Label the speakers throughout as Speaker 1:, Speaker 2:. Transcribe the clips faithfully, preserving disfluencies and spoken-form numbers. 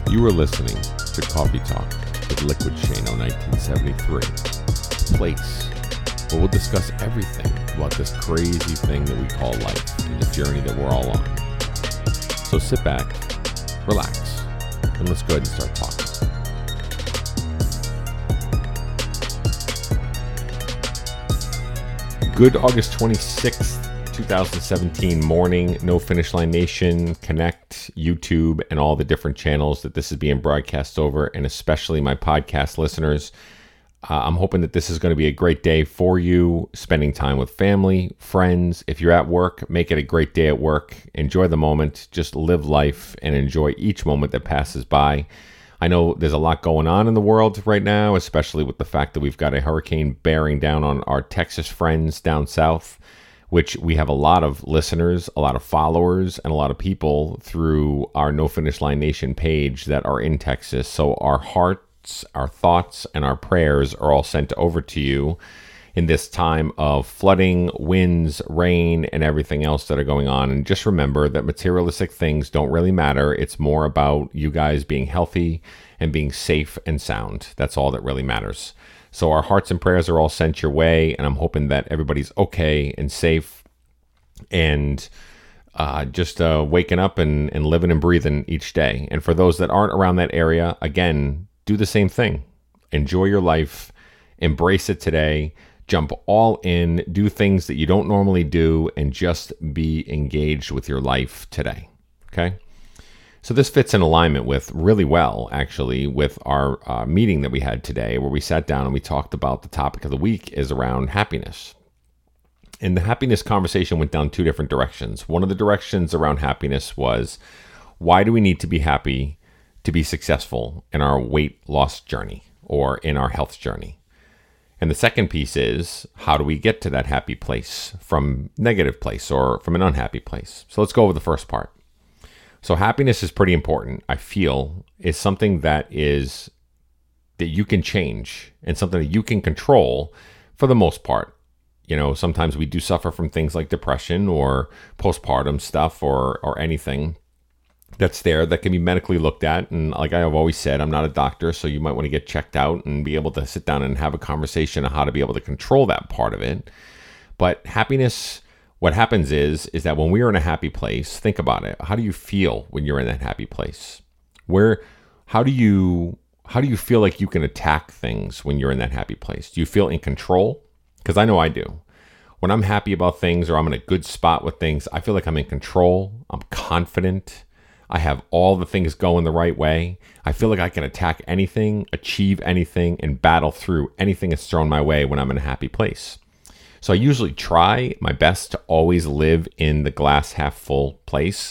Speaker 1: You are listening to Coffee Talk with Liquid Shano nineteen seventy-three, a place where we'll discuss everything about this crazy thing that we call life and the journey that we're all on. So sit back, relax, and let's go ahead and start talking. Good August twenty-sixth, twenty seventeen morning, No Finish Line Nation, Connect, YouTube, and all the different channels that this is being broadcast over, and especially my podcast listeners. Uh, I'm hoping that this is going to be a great day for you, spending time with family, friends. If you're at work, make it a great day at work. Enjoy the moment. Just live life and enjoy each moment that passes by. I know there's a lot going on in the world right now, especially with the fact that we've got a hurricane bearing down on our Texas friends down south, which we have a lot of listeners, a lot of followers, and a lot of people through our No Finish Line Nation page that are in Texas. So our hearts, our thoughts, and our prayers are all sent over to you in this time of flooding, winds, rain, and everything else that are going on. And just remember that materialistic things don't really matter. It's more about you guys being healthy and being safe and sound. That's all that really matters. So our hearts and prayers are all sent your way, and I'm hoping that everybody's okay and safe and uh, just uh, waking up and, and living and breathing each day. And for those that aren't around that area, again, do the same thing. Enjoy your life. Embrace it today. Jump all in. Do things that you don't normally do, and just be engaged with your life today. Okay? So this fits in alignment with really well, actually, with our uh, meeting that we had today, where we sat down and we talked about the topic of the week is around happiness. And the happiness conversation went down two different directions. One of the directions around happiness was, why do we need to be happy to be successful in our weight loss journey or in our health journey? And the second piece is, how do we get to that happy place from negative place or from an unhappy place? So let's go over the first part. So happiness is pretty important, I feel, is something that is that you can change and something that you can control for the most part. You know, sometimes we do suffer from things like depression or postpartum stuff or or anything that's there that can be medically looked at. And like I've always said, I'm not a doctor, so you might want to get checked out and be able to sit down and have a conversation on how to be able to control that part of it. But happiness, what happens is, is that when we are in a happy place, think about it. How do you feel when you're in that happy place? Where, how do you, how do you feel like you can attack things when you're in that happy place? Do you feel in control? Because I know I do. When I'm happy about things or I'm in a good spot with things, I feel like I'm in control. I'm confident. I have all the things going the right way. I feel like I can attack anything, achieve anything, and battle through anything that's thrown my way when I'm in a happy place. So I usually try my best to always live in the glass half full place.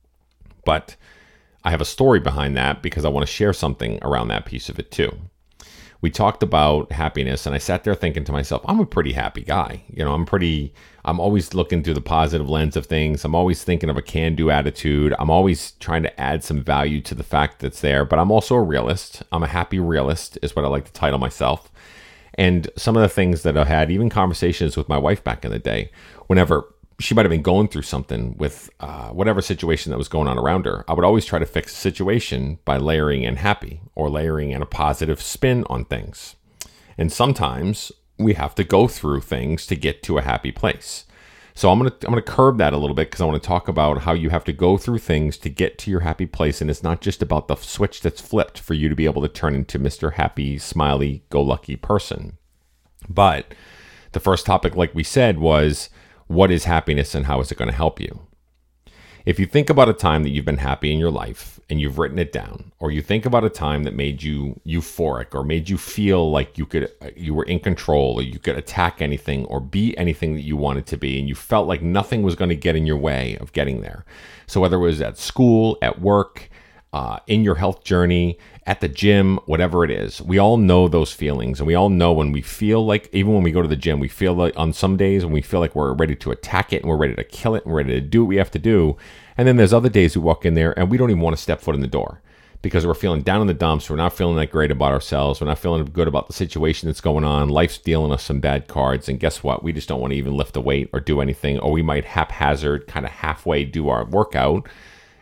Speaker 1: But I have a story behind that because I want to share something around that piece of it too. We talked about happiness, and I sat there thinking to myself, I'm a pretty happy guy. You know, I'm pretty, I'm always looking through the positive lens of things. I'm always thinking of a can-do attitude. I'm always trying to add some value to the fact that's there, but I'm also a realist. I'm a happy realist is what I like to title myself. And some of the things that I had, even conversations with my wife back in the day, whenever she might have been going through something with uh, whatever situation that was going on around her, I would always try to fix the situation by layering in happy or layering in a positive spin on things. And sometimes we have to go through things to get to a happy place. So I'm going to I'm going to curb that a little bit because I want to talk about how you have to go through things to get to your happy place. And it's not just about the switch that's flipped for you to be able to turn into Mister Happy, Smiley, Go Lucky person. But the first topic, like we said, was, what is happiness and how is it going to help you? If you think about a time that you've been happy in your life and you've written it down, or you think about a time that made you euphoric or made you feel like you could, you were in control or you could attack anything or be anything that you wanted to be, and you felt like nothing was going to get in your way of getting there. So whether it was at school, at work, uh, in your health journey, at the gym, whatever it is, we all know those feelings. And we all know when we feel like, even when we go to the gym, we feel like on some days when we feel like we're ready to attack it and we're ready to kill it and we're ready to do what we have to do. And then there's other days we walk in there and we don't even want to step foot in the door because we're feeling down in the dumps. We're not feeling that great about ourselves. We're not feeling good about the situation that's going on. Life's dealing us some bad cards. And guess what? We just don't want to even lift a weight or do anything. Or we might haphazard, kind of halfway do our workout.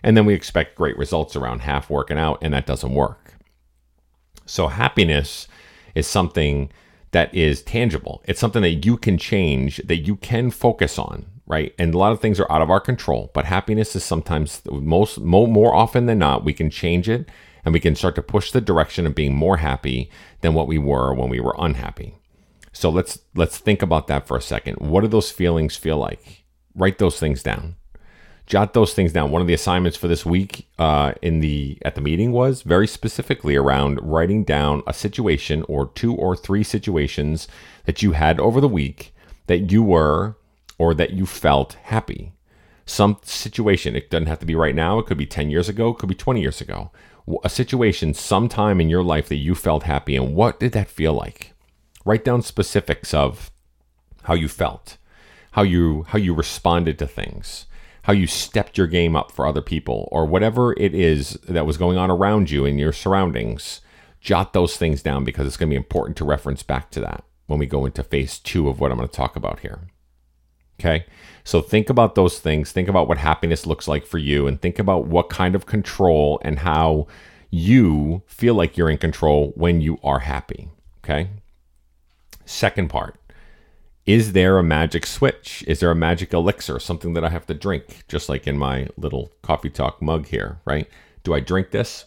Speaker 1: And then we expect great results around half working out, and that doesn't work. So happiness is something that is tangible. It's something that you can change, that you can focus on, right? And a lot of things are out of our control, but happiness is sometimes, most more, more often than not, we can change it, and we can start to push the direction of being more happy than what we were when we were unhappy. So let's let's think about that for a second. What do those feelings feel like? Write those things down. Jot those things down. One of the assignments for this week uh, in the at the meeting was very specifically around writing down a situation or two or three situations that you had over the week that you were or that you felt happy. Some situation, it doesn't have to be right now. It could be ten years ago. It could be twenty years ago. A situation sometime in your life that you felt happy, and what did that feel like? Write down specifics of how you felt, how you how you responded to things, how you stepped your game up for other people, or whatever it is that was going on around you in your surroundings. Jot those things down, because it's going to be important to reference back to that when we go into phase two of what I'm going to talk about here. Okay, so think about those things. Think about what happiness looks like for you, and think about what kind of control and how you feel like you're in control when you are happy. Okay. Second part, is there a magic switch? Is there a magic elixir, something that I have to drink, just like in my little Coffee Talk mug here, right? Do I drink this?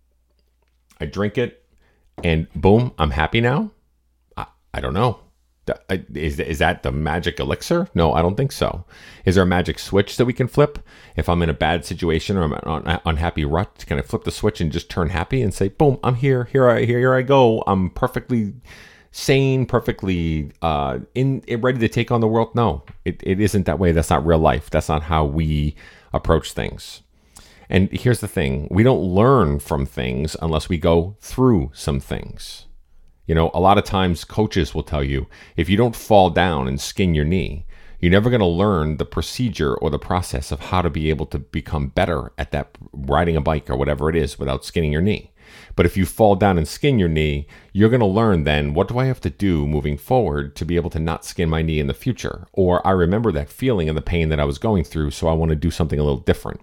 Speaker 1: I drink it, and boom, I'm happy now? I, I don't know. Is, is that the magic elixir? No, I don't think so. Is there a magic switch that we can flip? If I'm in a bad situation or I'm in an unhappy rut, can I flip the switch and just turn happy and say, boom, I'm here, here I, here, here I go. I'm perfectly sane, perfectly uh, in ready to take on the world? No, it, it isn't that way. That's not real life. That's not how we approach things. And here's the thing. We don't learn from things unless we go through some things. You know, a lot of times coaches will tell you, if you don't fall down and skin your knee, you're never going to learn the procedure or the process of how to be able to become better at that, riding a bike or whatever it is, without skinning your knee. But if you fall down and skin your knee, you're going to learn then, what do I have to do moving forward to be able to not skin my knee in the future? Or I remember that feeling and the pain that I was going through, so I want to do something a little different.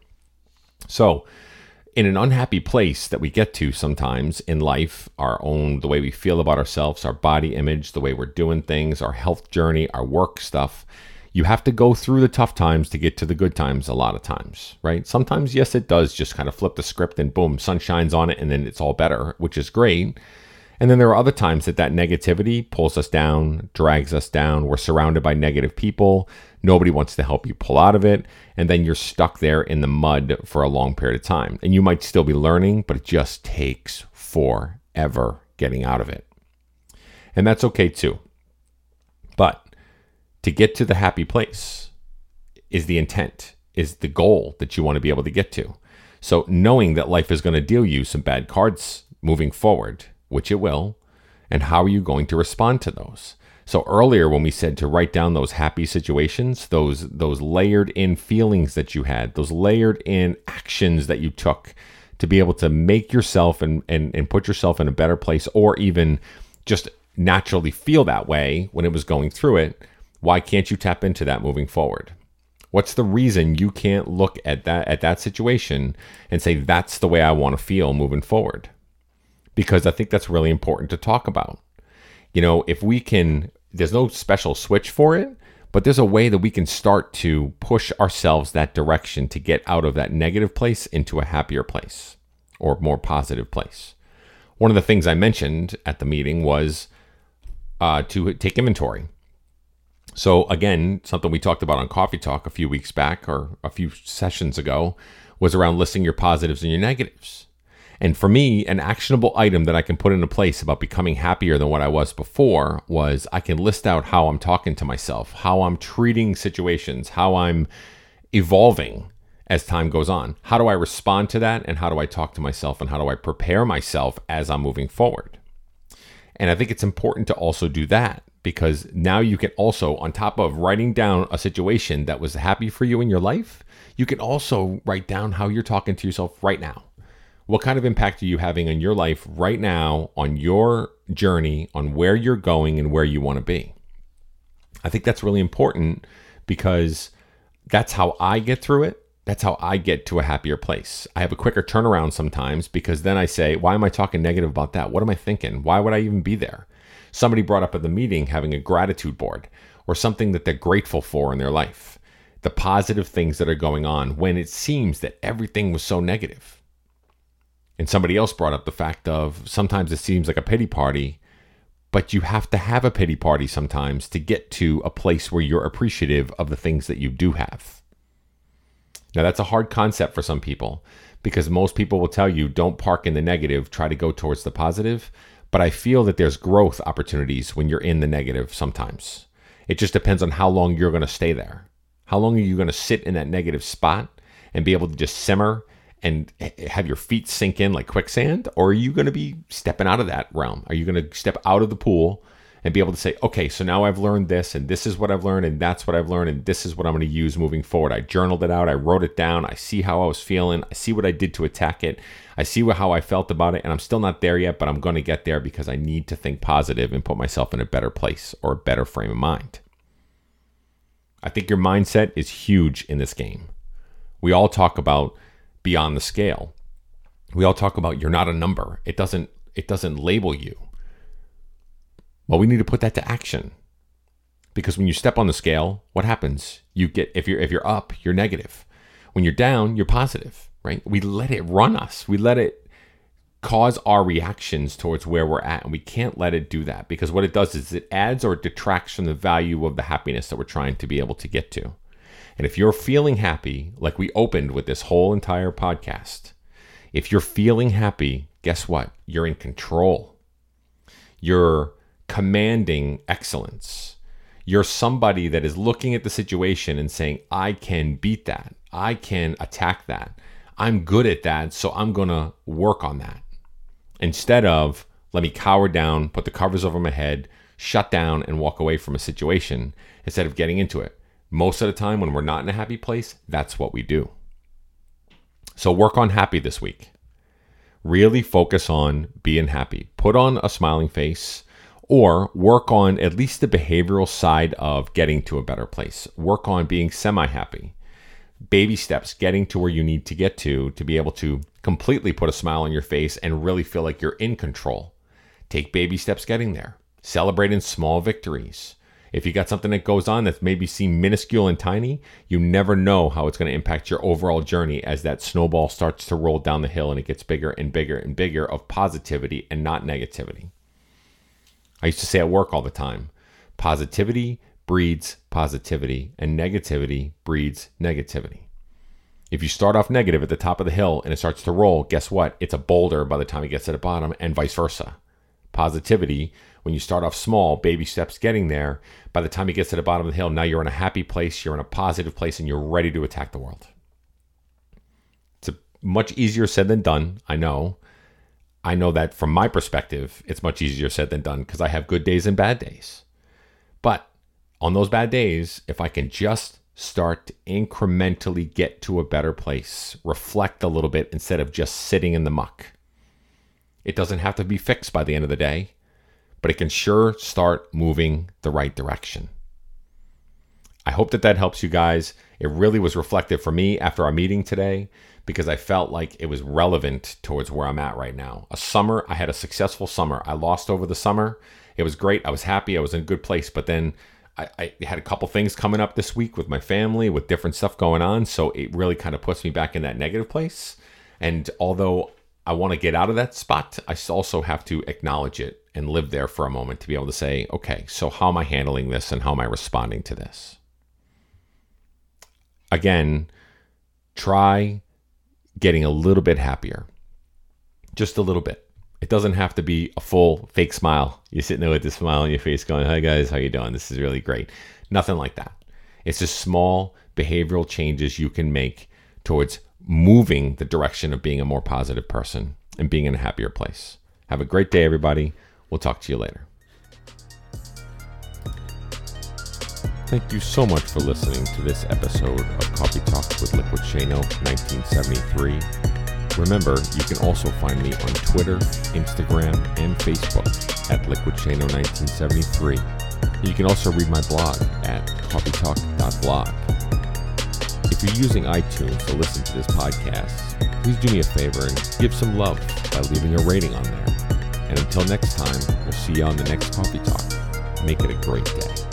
Speaker 1: So in an unhappy place that we get to sometimes in life, our own, the way we feel about ourselves, our body image, the way we're doing things, our health journey, our work stuff, you have to go through the tough times to get to the good times a lot of times, right? Sometimes, yes, it does just kind of flip the script and boom, sun shines on it and then it's all better, which is great. And then there are other times that that negativity pulls us down, drags us down. We're surrounded by negative people. Nobody wants to help you pull out of it. And then you're stuck there in the mud for a long period of time. And you might still be learning, but it just takes forever getting out of it. And that's okay too. But to get to the happy place is the intent, is the goal that you want to be able to get to. So knowing that life is going to deal you some bad cards moving forward, which it will, and how are you going to respond to those? So earlier when we said to write down those happy situations, those those layered in feelings that you had, those layered in actions that you took to be able to make yourself and, and, and put yourself in a better place, or even just naturally feel that way when it was going through it, why can't you tap into that moving forward? What's the reason you can't look at that at that situation and say, that's the way I want to feel moving forward? Because I think that's really important to talk about. You know, if we can, there's no special switch for it, but there's a way that we can start to push ourselves that direction to get out of that negative place into a happier place or more positive place. One of the things I mentioned at the meeting was uh, to take inventory. So again, something we talked about on Coffee Talk a few weeks back or a few sessions ago was around listing your positives and your negatives. And for me, an actionable item that I can put into place about becoming happier than what I was before was I can list out how I'm talking to myself, how I'm treating situations, how I'm evolving as time goes on. How do I respond to that? And how do I talk to myself? And how do I prepare myself as I'm moving forward? And I think it's important to also do that, because now you can also, on top of writing down a situation that was happy for you in your life, you can also write down how you're talking to yourself right now. What kind of impact are you having on your life right now, on your journey, on where you're going and where you want to be? I think that's really important, because that's how I get through it. That's how I get to a happier place. I have a quicker turnaround sometimes because then I say, why am I talking negative about that? What am I thinking? Why would I even be there? Somebody brought up at the meeting having a gratitude board or something that they're grateful for in their life. The positive things that are going on when it seems that everything was so negative. And somebody else brought up the fact of sometimes it seems like a pity party, but you have to have a pity party sometimes to get to a place where you're appreciative of the things that you do have. Now, that's a hard concept for some people because most people will tell you don't park in the negative, try to go towards the positive. But I feel that there's growth opportunities when you're in the negative sometimes. It just depends on how long you're going to stay there. How long are you going to sit in that negative spot and be able to just simmer and have your feet sink in like quicksand? Or are you going to be stepping out of that realm? Are you going to step out of the pool and be able to say, okay, so now I've learned this and this is what I've learned and that's what I've learned and this is what I'm going to use moving forward. I journaled it out. I wrote it down. I see how I was feeling. I see what I did to attack it. I see how I felt about it, and I'm still not there yet, but I'm going to get there because I need to think positive and put myself in a better place or a better frame of mind. I think your mindset is huge in this game. We all talk about beyond the scale. We all talk about you're not a number. It doesn't, it doesn't label you. Well, we need to put that to action. Because when you step on the scale, what happens? You get if you're if you're up, you're negative. When you're down, you're positive. Right? We let it run us. We let it cause our reactions towards where we're at. And we can't let it do that because what it does is it adds or it detracts from the value of the happiness that we're trying to be able to get to. And if you're feeling happy, like we opened with this whole entire podcast, if you're feeling happy, guess what? You're in control. You're commanding excellence. You're somebody that is looking at the situation and saying, I can beat that. I can attack that. I'm good at that, so I'm going to work on that. Instead of, let me cower down, put the covers over my head, shut down, and walk away from a situation instead of getting into it. Most of the time when we're not in a happy place, that's what we do. So work on happy this week. Really focus on being happy. Put on a smiling face or work on at least the behavioral side of getting to a better place. Work on being semi-happy. Baby steps, getting to where you need to get to to be able to completely put a smile on your face and really feel like you're in control. Take baby steps getting there. Celebrate in small victories. If you got something that goes on that maybe seem minuscule and tiny, you never know how it's going to impact your overall journey as that snowball starts to roll down the hill and it gets bigger and bigger and bigger of positivity and not negativity. I used to say at work all the time, positivity breeds positivity and negativity breeds negativity. If you start off negative at the top of the hill and it starts to roll, guess what? It's a boulder by the time it gets to the bottom and vice versa. Positivity, when you start off small, baby steps getting there, by the time it gets to the bottom of the hill, now you're in a happy place, you're in a positive place, and you're ready to attack the world. It's a much easier said than done, I know. I know that from my perspective, it's much easier said than done because I have good days and bad days. But on those bad days, if I can just start to incrementally get to a better place, reflect a little bit instead of just sitting in the muck. It doesn't have to be fixed by the end of the day, but it can sure start moving the right direction. I hope that that helps you guys. It really was reflective for me after our meeting today because I felt like it was relevant towards where I'm at right now. A summer, I had a successful summer. I lost over the summer. It was great. I was happy. I was in a good place, but then I, I had a couple things coming up this week with my family, with different stuff going on. So it really kind of puts me back in that negative place. And although I want to get out of that spot, I also have to acknowledge it and live there for a moment to be able to say, okay, so how am I handling this and how am I responding to this? Again, try getting a little bit happier. Just a little bit. It doesn't have to be a full fake smile. You're sitting there with this smile on your face going, hi guys, how you doing? This is really great. Nothing like that. It's just small behavioral changes you can make towards moving the direction of being a more positive person and being in a happier place. Have a great day, everybody. We'll talk to you later. Thank you so much for listening to this episode of Coffee Talk with Liquid Shano nineteen seventy-three. Remember, you can also find me on Twitter, Instagram, and Facebook at Liquid Shano nineteen seventy-three. You can also read my blog at coffee talk dot blog. If you're using iTunes to listen to this podcast, please do me a favor and give some love by leaving a rating on there. And until next time, we'll see you on the next Coffee Talk. Make it a great day.